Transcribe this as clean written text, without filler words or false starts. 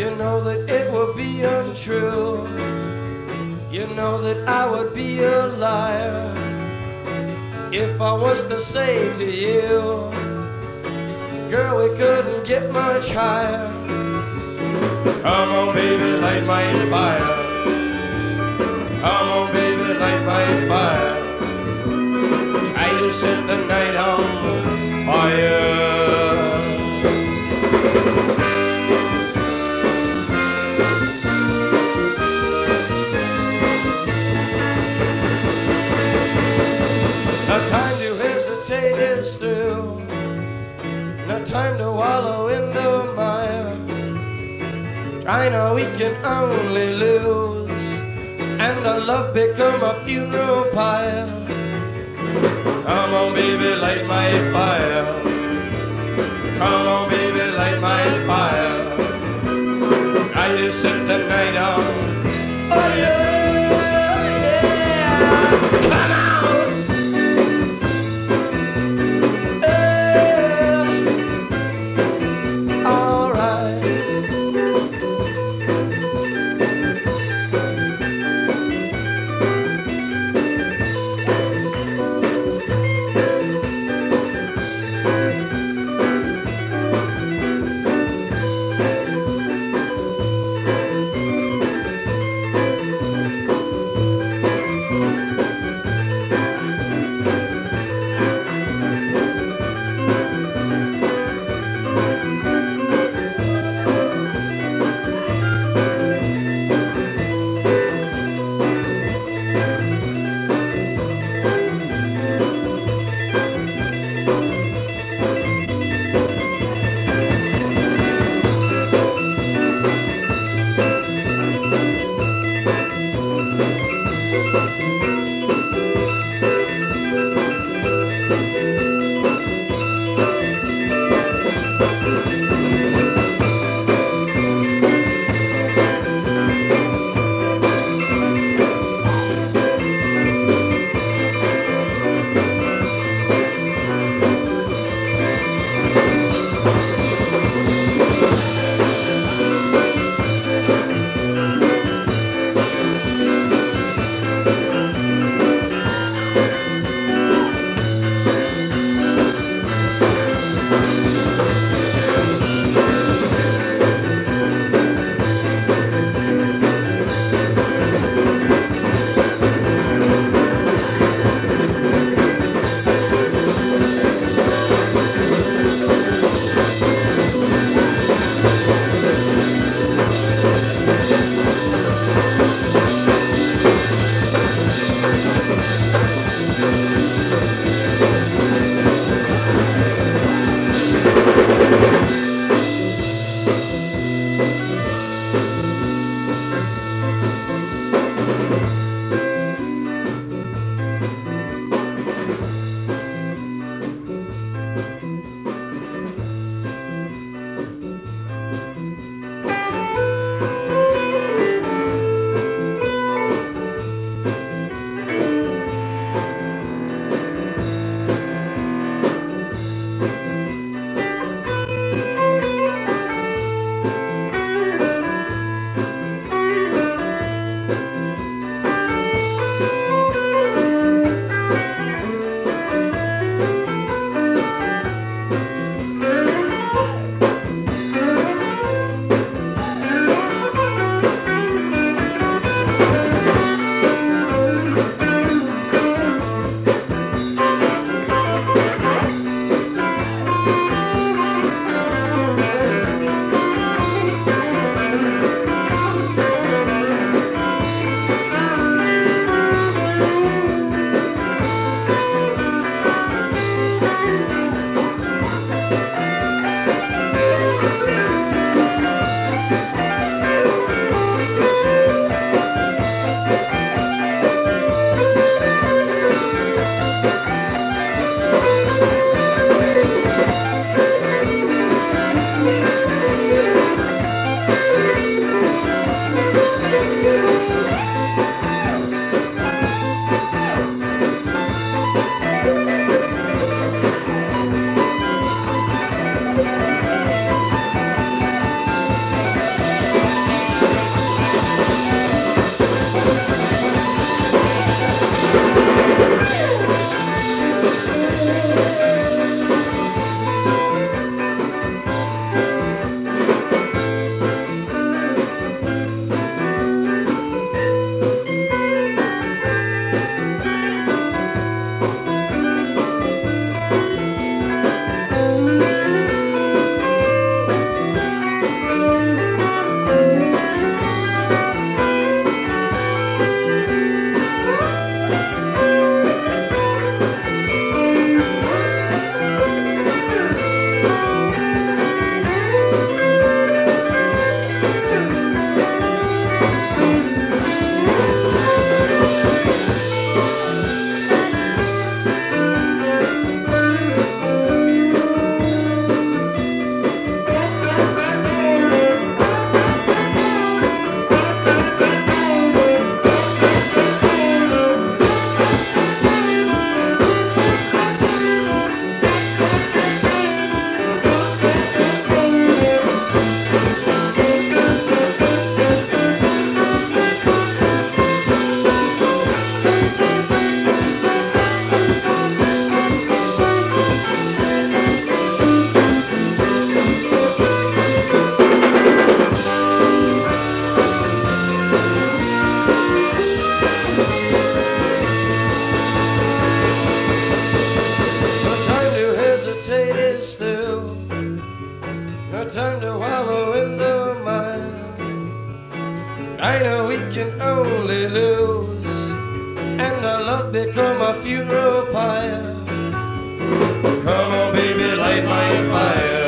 You know that it would be untrue. You know that I would be a liar if I was to say to you, girl, we couldn't get much higher. Come on, baby, light my fire. Come on, baby, light my fire. Try to set the night on fire. No time to hesitate is through. No time to wallow in the mire. Try now, we can only lose, and our love become a funeral pyre. Come on, baby, light my fire. Come on, baby, light my fire. I just set the night on. Oh yeah, yeah. Come on. Yeah. All right. No time to wallow in the mire. I know we can only lose, and our love become a funeral pyre. Come on, baby, light my fire.